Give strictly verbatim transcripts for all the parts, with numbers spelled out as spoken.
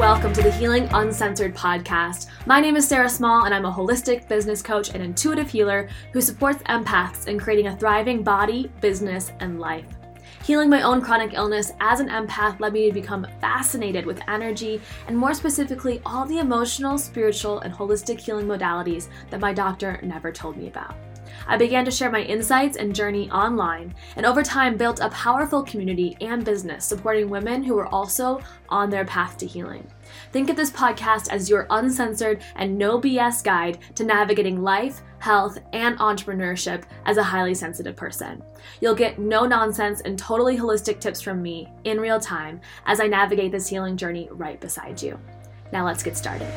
welcome to the Healing Uncensored podcast. My name is Sarah Small, and I'm a holistic business coach and intuitive healer who supports empaths in creating a thriving body, business, and life. Healing my own chronic illness as an empath led me to become fascinated with energy, and more specifically, all the emotional, spiritual, and holistic healing modalities that my doctor never told me about. I began to share my insights and journey online, and over time built a powerful community and business supporting women who are also on their path to healing. Think of this podcast as your uncensored and no B S guide to navigating life, health, and entrepreneurship as a highly sensitive person. You'll get no nonsense and totally holistic tips from me in real time as I navigate this healing journey right beside you. Now let's get started.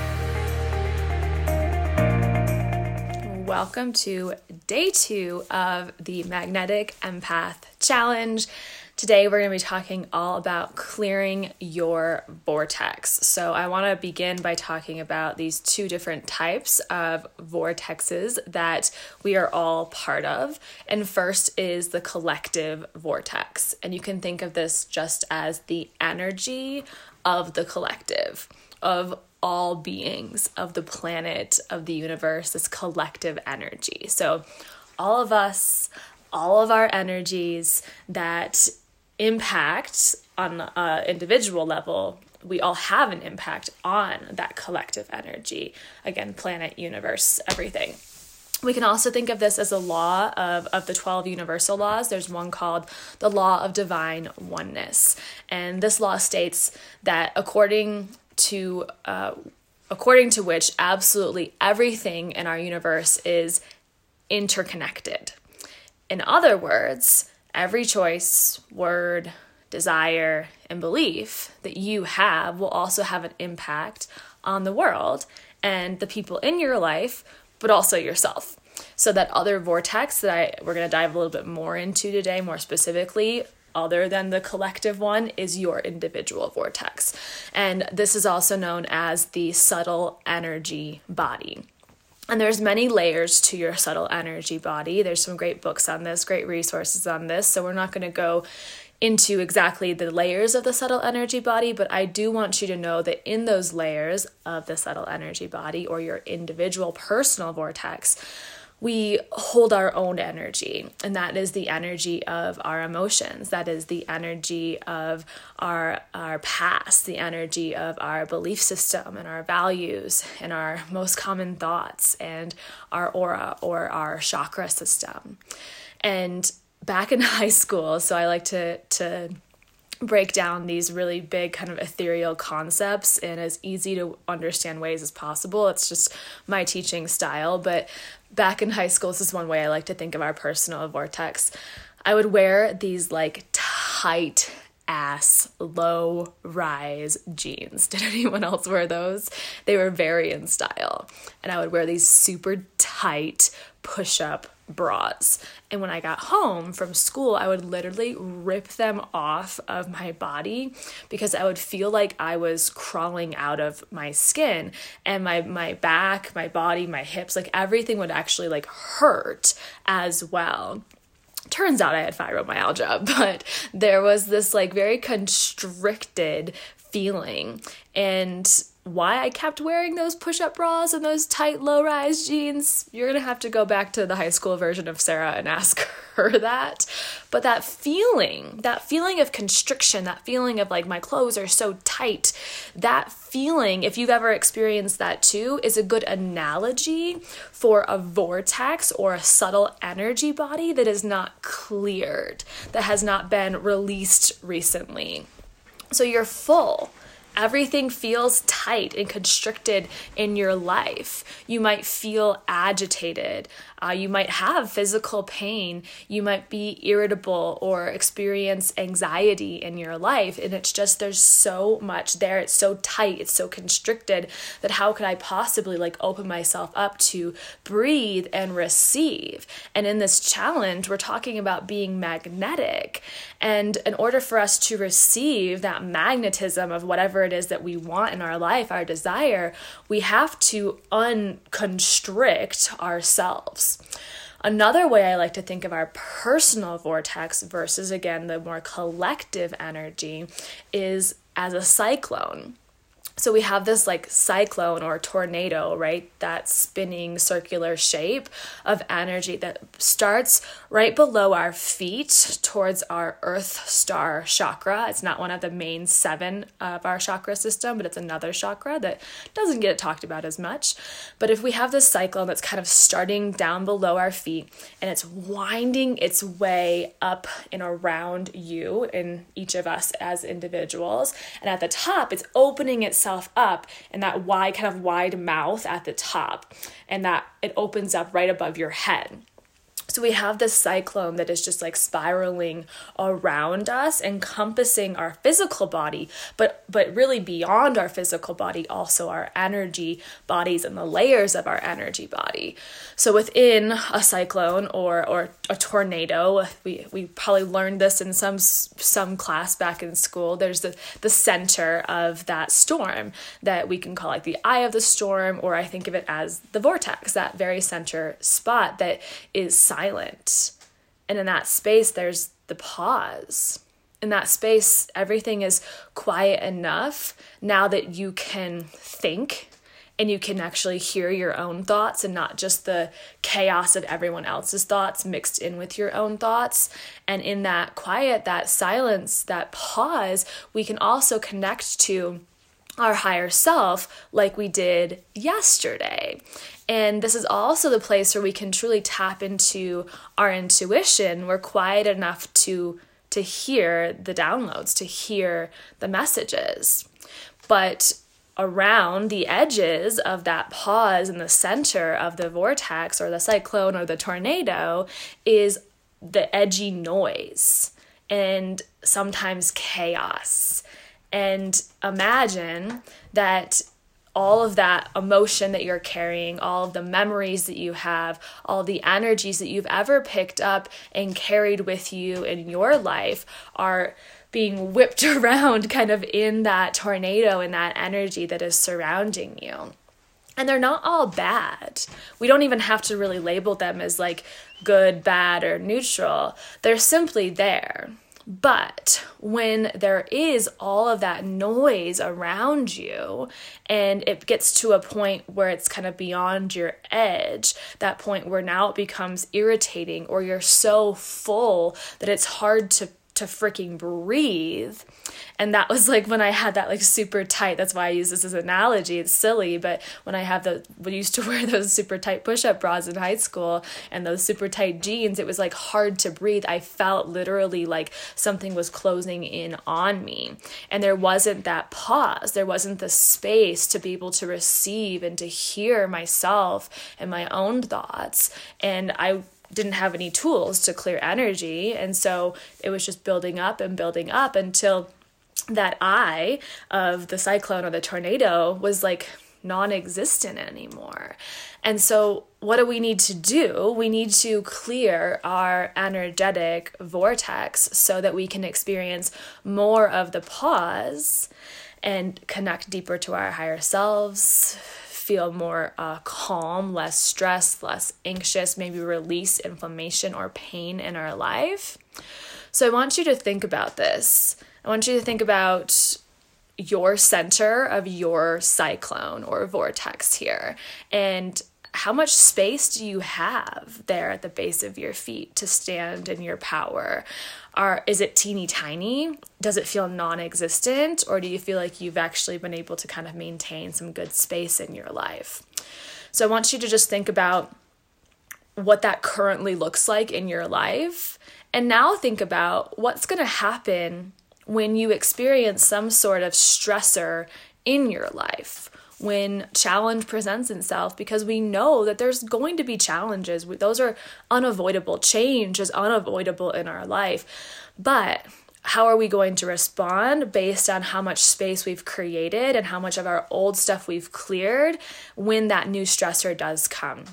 Welcome to day two of the Magnetic Empath Challenge. Today we're going to be talking all about clearing your vortex. So I want to begin by talking about these two different types of vortexes that we are all part of. And first is the collective vortex. And you can think of this just as the energy of the collective, of all beings, of the planet, of the universe, this collective energy. So all of us, all of our energies that impact on an individual level, we all have an impact on that collective energy. Again, planet, universe, everything. We can also think of this as a law of, of the twelve universal laws. There's one called the law of divine oneness. And this law states that according to uh, according to which absolutely everything in our universe is interconnected. In other words, every choice, word, desire, and belief that you have will also have an impact on the world and the people in your life, but also yourself. So that other vortex that I we're going to dive a little bit more into today, more specifically, other than the collective one, is your individual vortex. And this is also known as the subtle energy body. And there's many layers to your subtle energy body. There's some great books on this, great resources on this. So we're not going to go into exactly the layers of the subtle energy body, but I do want you to know that in those layers of the subtle energy body, or your individual personal vortex, we hold our own energy, and that is the energy of our emotions. That is the energy of our our past, the energy of our belief system and our values and our most common thoughts and our aura or our chakra system. And back in high school, so I like to to break down these really big kind of ethereal concepts in as easy to understand ways as possible. It's just my teaching style, but back in high school, this is one way I like to think of our personal vortex. I would wear these like tight ass low rise jeans. Did anyone else wear those? They were very in style. And I would wear these super tight push-up bras. And when I got home from school, I would literally rip them off of my body because I would feel like I was crawling out of my skin, and my my back, my body, my hips, like everything would actually like hurt as well. Turns out I had fibromyalgia, but there was this like very constricted feeling. And why I kept wearing those push-up bras and those tight low-rise jeans, you're going to have to go back to the high school version of Sarah and ask her that. But that feeling, that feeling of constriction, that feeling of like my clothes are so tight, that feeling, if you've ever experienced that too, is a good analogy for a vortex or a subtle energy body that is not cleared, that has not been released recently. So you're full. Everything feels tight and constricted in your life. You might feel agitated. Uh, you might have physical pain. You might be irritable or experience anxiety in your life. And it's just, there's so much there. It's so tight. It's so constricted that how could I possibly like open myself up to breathe and receive? And in this challenge, we're talking about being magnetic. And in order for us to receive that magnetism of whatever it is that we want in our life, our desire, we have to unconstrict ourselves. Another way I like to think of our personal vortex versus, again, the more collective energy is as a cyclone. So we have this like cyclone or tornado, right? That spinning circular shape of energy that starts right below our feet towards our earth star chakra. It's not one of the main seven of our chakra system, but it's another chakra that doesn't get talked about as much. But if we have this cyclone that's kind of starting down below our feet and it's winding its way up and around you and each of us as individuals, and at the top, it's opening itself up in that wide, kind of wide mouth at the top, and that it opens up right above your head. So we have this cyclone that is just like spiraling around us, encompassing our physical body, but but really beyond our physical body, also our energy bodies and the layers of our energy body. So within a cyclone or or a tornado, we we probably learned this in some some class back in school. There's the the center of that storm that we can call like the eye of the storm, or I think of it as the vortex, that very center spot that is silent. And in that space, there's the pause. In that space, everything is quiet enough now that you can think and you can actually hear your own thoughts and not just the chaos of everyone else's thoughts mixed in with your own thoughts. And in that quiet, that silence, that pause, we can also connect to our higher self like we did yesterday. And this is also the place where we can truly tap into our intuition. We're quiet enough to to hear the downloads, to hear the messages. But around the edges of that pause in the center of the vortex or the cyclone or the tornado is the edgy noise and sometimes chaos. And imagine that all of that emotion that you're carrying, all of the memories that you have, all of the energies that you've ever picked up and carried with you in your life are being whipped around kind of in that tornado and that energy that is surrounding you. And they're not all bad. We don't even have to really label them as like good, bad, or neutral. They're simply there. But when there is all of that noise around you and it gets to a point where it's kind of beyond your edge, that point where now it becomes irritating or you're so full that it's hard to to freaking breathe. And that was like when I had that like super tight, that's why I use this as an analogy, it's silly, but when I have the, we used to wear those super tight push-up bras in high school and those super tight jeans, it was like hard to breathe. I felt literally like something was closing in on me. And there wasn't that pause. There wasn't the space to be able to receive and to hear myself and my own thoughts. And I didn't have any tools to clear energy. And so it was just building up and building up until that eye of the cyclone or the tornado was like non-existent anymore. And so what do we need to do? We need to clear our energetic vortex so that we can experience more of the pause and connect deeper to our higher selves, feel more uh, calm, less stressed, less anxious, maybe release inflammation or pain in our life. So I want you to think about this. I want you to think about your center of your cyclone or vortex here, and how much space do you have there at the base of your feet to stand in your power? Are, is it teeny tiny? Does it feel non-existent? Or do you feel like you've actually been able to kind of maintain some good space in your life? So I want you to just think about what that currently looks like in your life. And now think about what's going to happen when you experience some sort of stressor in your life, when challenge presents itself, because we know that there's going to be challenges. Those are unavoidable. Change is unavoidable in our life. But how are we going to respond based on how much space we've created and how much of our old stuff we've cleared when that new stressor does come?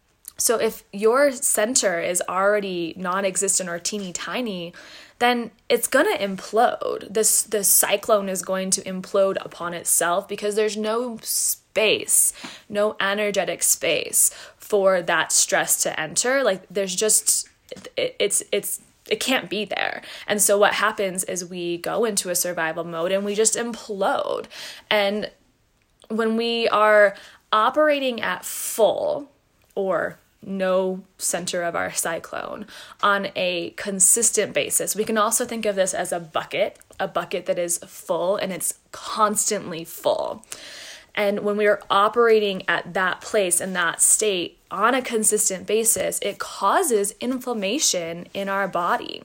So if your center is already non-existent or teeny tiny, then it's going to implode. This, this cyclone is going to implode upon itself because there's no space, no energetic space for that stress to enter. Like there's just, it, it's, it's, it can't be there. And so what happens is we go into a survival mode and we just implode. And when we are operating at full or no center of our cyclone on a consistent basis, we can also think of this as a bucket, a bucket that is full and it's constantly full. And when we are operating at that place and that state on a consistent basis, it causes inflammation in our body.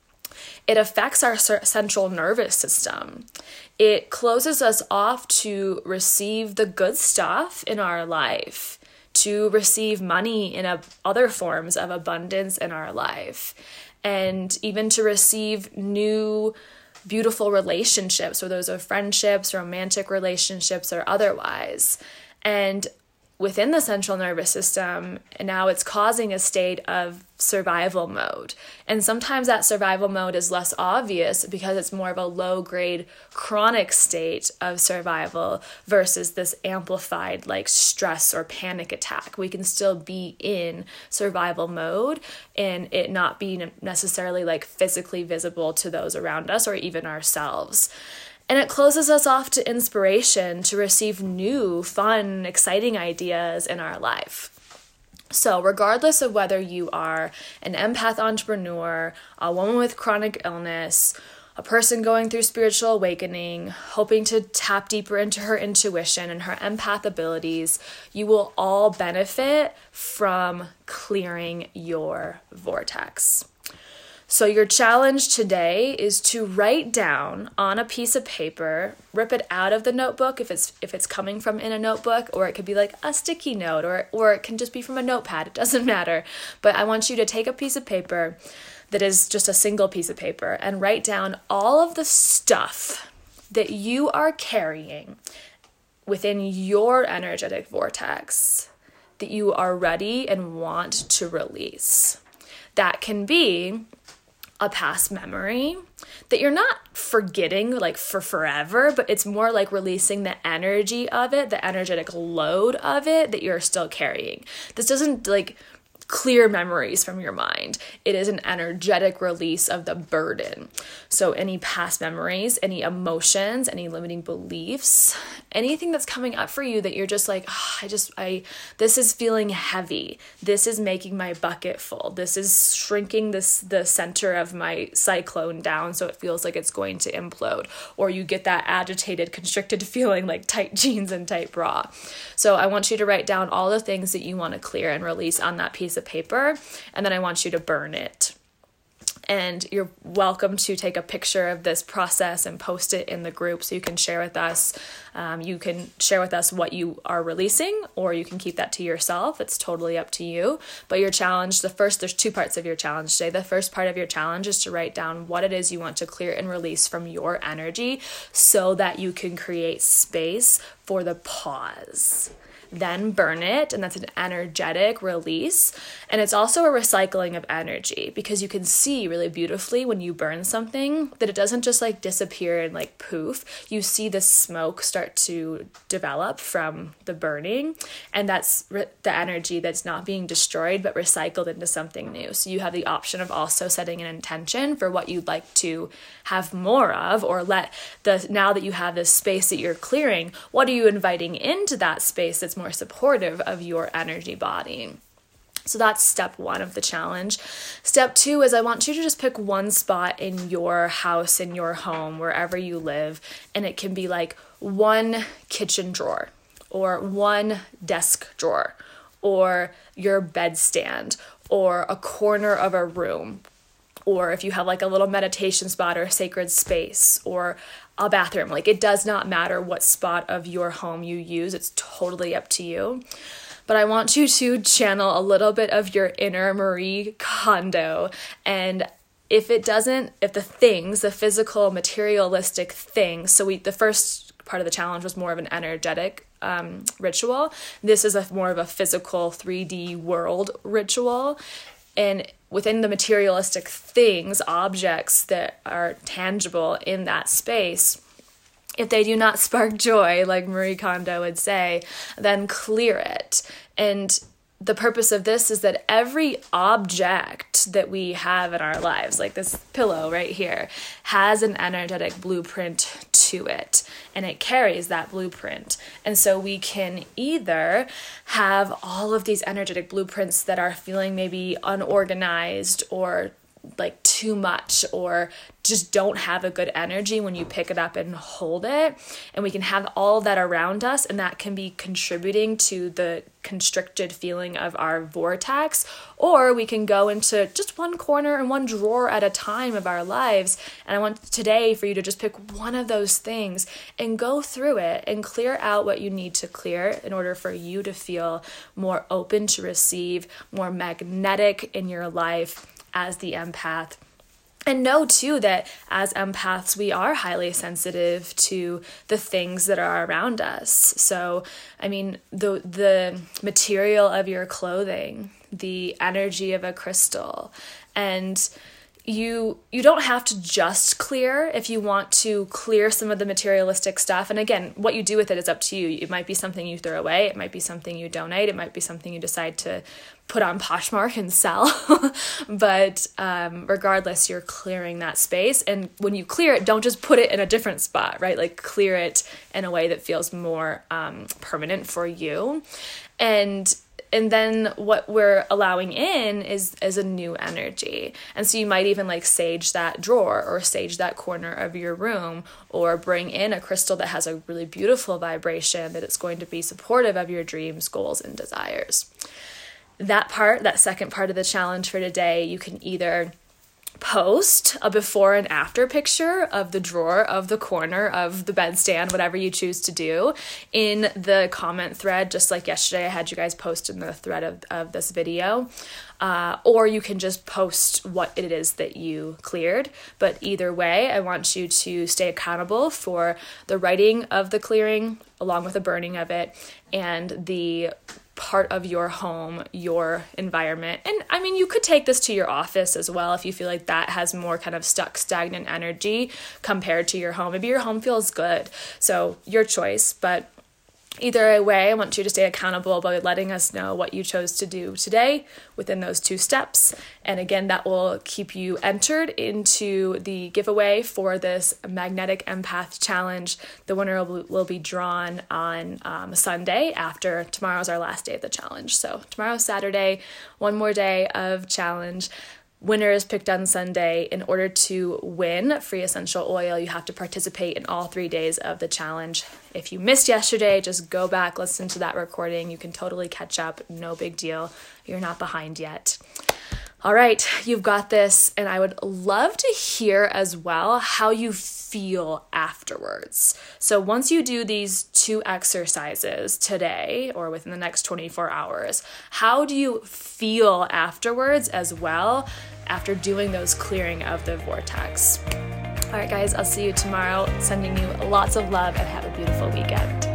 It affects our central nervous system. It closes us off to receive the good stuff in our life, to receive money in a, other forms of abundance in our life, and even to receive new beautiful relationships, whether those are friendships, romantic relationships, or otherwise. And within the central nervous system, now it's causing a state of survival mode. And sometimes that survival mode is less obvious because it's more of a low-grade chronic state of survival versus this amplified like stress or panic attack. We can still be in survival mode and it not be necessarily like physically visible to those around us or even ourselves. And it closes us off to inspiration to receive new, fun, exciting ideas in our life. So regardless of whether you are an empath entrepreneur, a woman with chronic illness, a person going through spiritual awakening, hoping to tap deeper into her intuition and her empath abilities, you will all benefit from clearing your vortex. So your challenge today is to write down on a piece of paper, rip it out of the notebook if it's if it's coming from in a notebook, or it could be like a sticky note, or or it can just be from a notepad. It doesn't matter. But I want you to take a piece of paper that is just a single piece of paper and write down all of the stuff that you are carrying within your energetic vortex that you are ready and want to release. That can be a past memory that you're not forgetting like for forever, but it's more like releasing the energy of it, the energetic load of it that you're still carrying. This doesn't like clear memories from your mind. It is an energetic release of the burden. So any past memories, any emotions, any limiting beliefs, anything that's coming up for you that you're just like, oh, I just, I, this is feeling heavy. This is making my bucket full. This is shrinking this, the center of my cyclone down so it feels like it's going to implode. Or you get that agitated, constricted feeling like tight jeans and tight bra. So I want you to write down all the things that you want to clear and release on that piece of paper, and then I want you to burn it. And you're welcome to take a picture of this process and post it in the group so you can share with us. Um, you can share with us what you are releasing, or you can keep that to yourself. It's totally up to you. But your challenge, the first, there's two parts of your challenge today. The first part of your challenge is to write down what it is you want to clear and release from your energy so that you can create space for the pause. Then burn it, and that's an energetic release. And it's also a recycling of energy because you can see really beautifully when you burn something that it doesn't just like disappear and like poof. You see the smoke start to develop from the burning, and that's re- the energy that's not being destroyed but recycled into something new. So you have the option of also setting an intention for what you'd like to have more of, or let the, now that you have this space that you're clearing, what are you inviting into that space that's more supportive of your energy body? So that's step one of the challenge. Step two is I want you to just pick one spot in your house, in your home, wherever you live, and it can be like one kitchen drawer or one desk drawer or your bedstand or a corner of a room, or if you have like a little meditation spot or a sacred space or a bathroom. Like, it does not matter what spot of your home you use. It's totally up to you. But I want you to channel a little bit of your inner Marie Kondo. And if it doesn't, if the things, the physical, materialistic things, so we, the first part of the challenge was more of an energetic um, ritual. This is a more of a physical three D world ritual. And within the materialistic things, objects that are tangible in that space, if they do not spark joy, like Marie Kondo would say, then clear it. And the purpose of this is that every object that we have in our lives, like this pillow right here, has an energetic blueprint to it, and it carries that blueprint. And so we can either have all of these energetic blueprints that are feeling maybe unorganized or like too much, or just don't have a good energy when you pick it up and hold it. And we can have all of that around us, and that can be contributing to the constricted feeling of our vortex. Or we can go into just one corner and one drawer at a time of our lives. And I want today for you to just pick one of those things and go through it and clear out what you need to clear in order for you to feel more open to receive, more magnetic in your life as the empath. And know too that as empaths, we are highly sensitive to the things that are around us. So, I mean, the the material of your clothing, the energy of a crystal, and you you don't have to just clear if you want to clear some of the materialistic stuff. And again, what you do with it is up to you. It might be something you throw away. It might be something you donate. It might be something you decide to put on Poshmark and sell. But um, regardless, you're clearing that space. And when you clear it, don't just put it in a different spot, right? Like clear it in a way that feels more um, permanent for you. And And then what we're allowing in is, is a new energy. And so you might even like sage that drawer or sage that corner of your room, or bring in a crystal that has a really beautiful vibration that it's going to be supportive of your dreams, goals, and desires. That part, that second part of the challenge for today, you can either post a before and after picture of the drawer, of the corner, of the bedstand, whatever you choose to do, in the comment thread, just like yesterday I had you guys post in the thread of, of this video. Uh, or you can just post what it is that you cleared. But either way, I want you to stay accountable for the writing of the clearing, along with the burning of it, and the part of your home, your environment. And I mean, you could take this to your office as well if you feel like that has more kind of stuck, stagnant energy compared to your home. Maybe your home feels good. So your choice. But either way, I want you to stay accountable by letting us know what you chose to do today within those two steps. And again, that will keep you entered into the giveaway for this Magnetic Empath Challenge. The winner will, will be drawn on um, Sunday, after tomorrow's our last day of the challenge. So tomorrow's Saturday, one more day of challenge. Winner is picked on Sunday. In order to win free essential oil, you have to participate in all three days of the challenge. If you missed yesterday, just go back, listen to that recording. You can totally catch up. No big deal. You're not behind yet. All right, you've got this. And I would love to hear as well how you feel afterwards. So once you do these two exercises today or within the next twenty-four hours, how do you feel afterwards as well after doing those clearing of the vortex? All right, guys, I'll see you tomorrow. Sending you lots of love, and have a beautiful weekend.